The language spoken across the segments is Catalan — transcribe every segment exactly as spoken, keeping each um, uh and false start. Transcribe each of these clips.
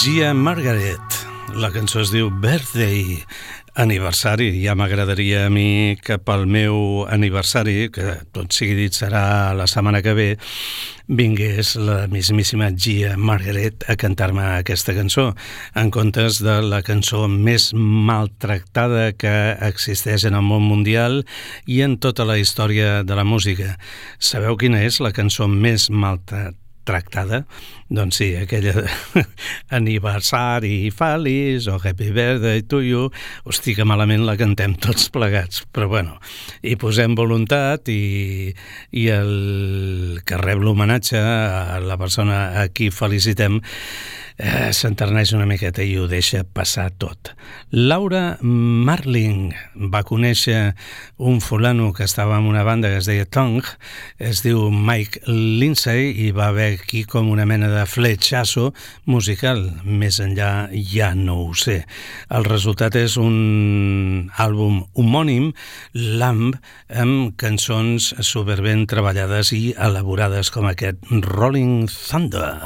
Gia Margaret. La cançó es diu Birthday, aniversari. Ja m'agradaria a mi que pel meu aniversari, que tot sigui dit serà la setmana que ve, vingués la mismíssima Gia Margaret a cantar-me aquesta cançó, en comptes de la cançó més maltractada que existeix en el món mundial i en tota la història de la música. Sabeu quina és la cançó més maltractada? tractada? Doncs sí, aquella de aniversari feliç o happy birthday to you. Hosti, que malament la cantem tots plegats, però bueno, hi posem voluntat i, i el que rep l'homenatge a la persona a qui felicitem eh, s'enterneix una miqueta i ho deixa passar tot. Laura Marling va conèixer un fulano que estava en una banda que es deia Tongue, es diu Mike Lindsay, i va haver aquí com una mena de fletxasso musical. Més enllà ja no ho sé. El resultat és un àlbum homònim, Lamb, amb cançons superben treballades i elaborades com aquest Rolling Thunder.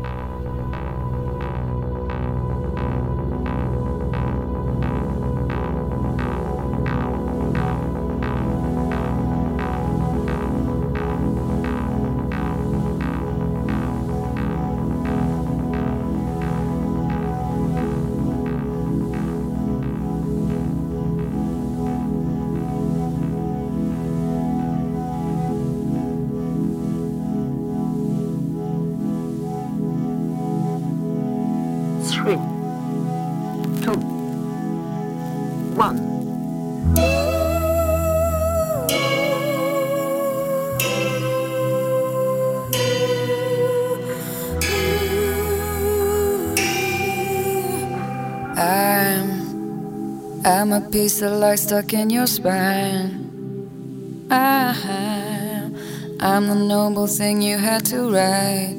I'm a piece of light stuck in your spine. I'm, I'm the noble thing you had to write.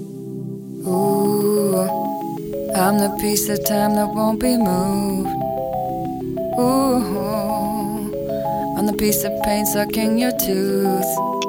Ooh, I'm the piece of time that won't be moved. Ooh, I'm the piece of pain sucking your tooth.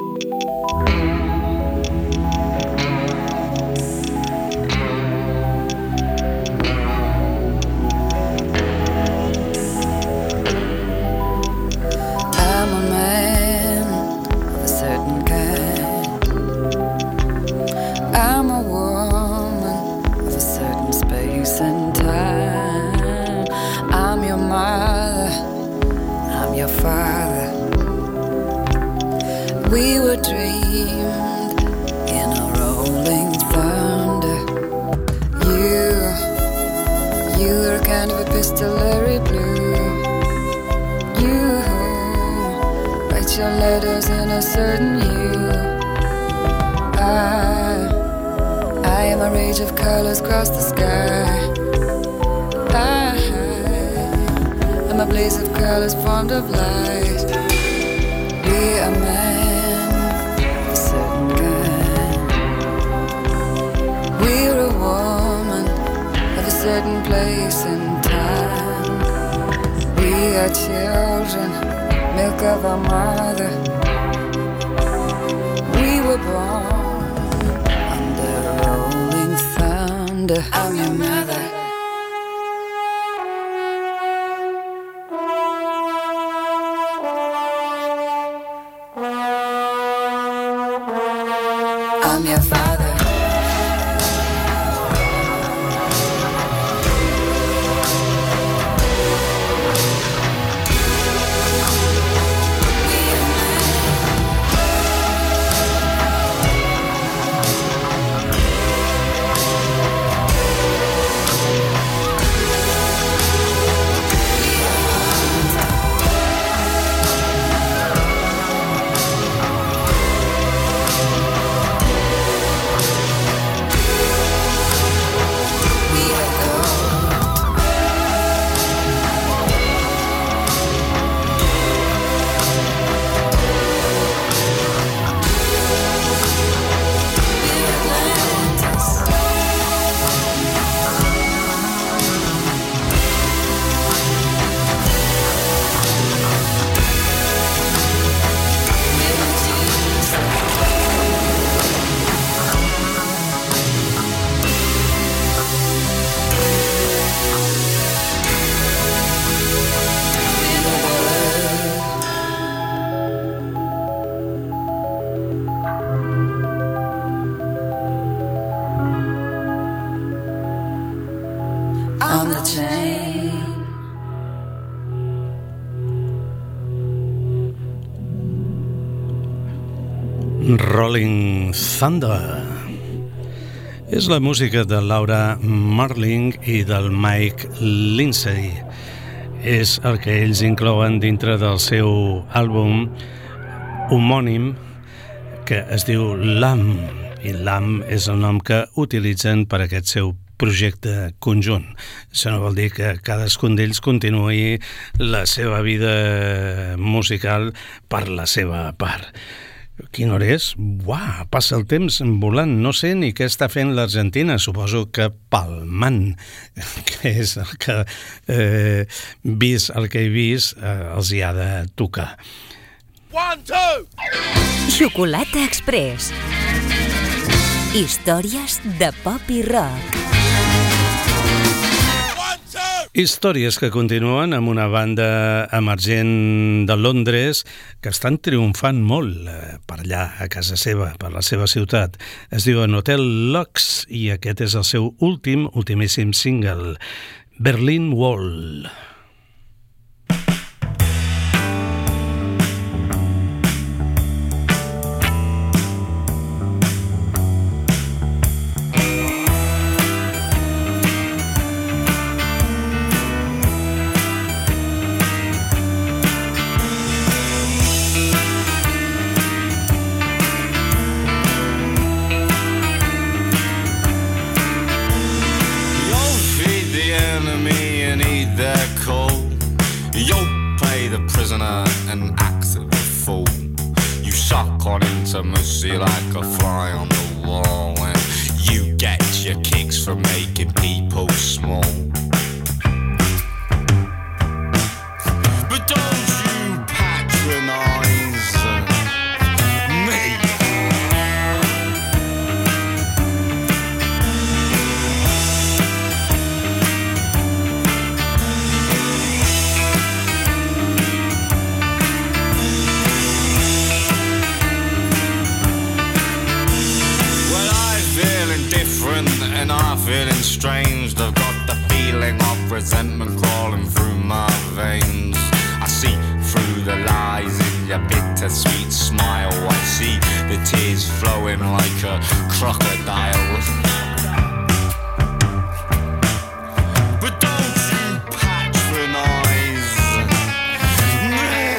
We were dreamed in a rolling thunder. You, you were kind of epistolary blue. You write your letters in a certain hue. I, I am a rage of colors across the sky. I, I'm a blaze of colors formed of light. We are men. We're a woman of a certain place and time. We are children, milk of our mother. We were born under rolling thunder. I'm your mother. I'm your father. Rolling Thunder. És la música de Laura Marling i del Mike Lindsay. És el que ells inclouen dintre del seu àlbum homònim que es diu Lamb, i Lamb és el nom que utilitzen per aquest seu projecte conjunt. Això no vol dir que cadascun d'ells continuï la seva vida musical per la seva part. Quina hora és? Uah, passa el temps volant. No sé ni què està fent l'Argentina. Suposo que palmant, que és el que, eh, vist el que he vist, eh, els hi ha de tocar. One, two! Xocolata Express. Històries de pop i rock. Històries que continuen amb una banda emergent de Londres que estan triomfant molt per allà, a casa seva, per la seva ciutat. Es diuen Hotel Lux i aquest és el seu últim, ultimíssim single, Berlin Wall. Intimacy like a fly on the wall, and you get your kicks from making people small. But don't you patronize me. And I'm feeling strange. I've got the feeling of resentment crawling through my veins. I see through the lies in your bittersweet smile. I see the tears flowing like a crocodile. But don't you patronize me.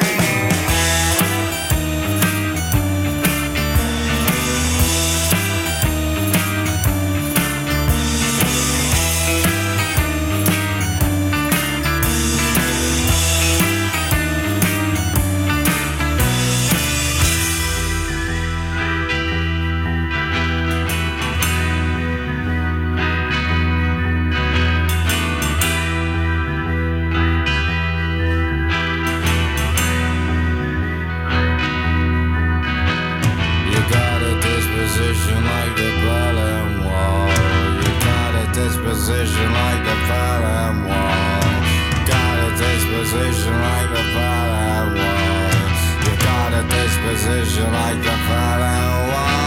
Disposition like the Berlin Wall. Got a disposition like the Berlin Wall. You got a disposition like the Berlin Wall.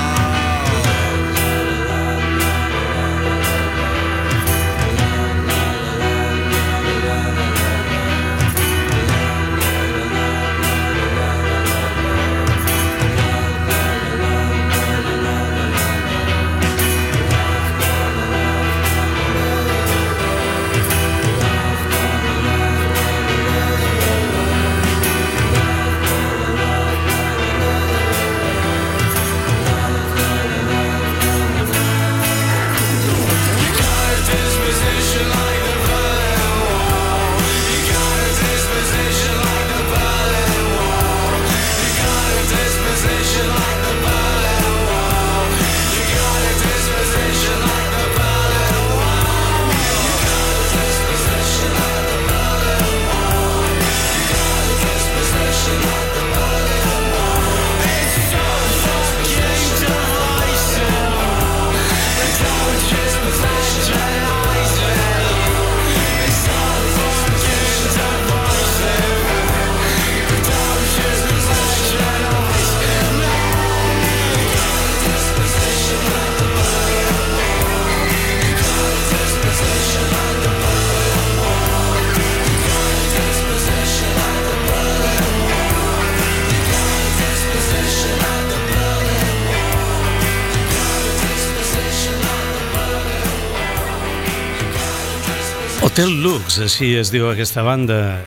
Hotel Lux, així es diu aquesta banda,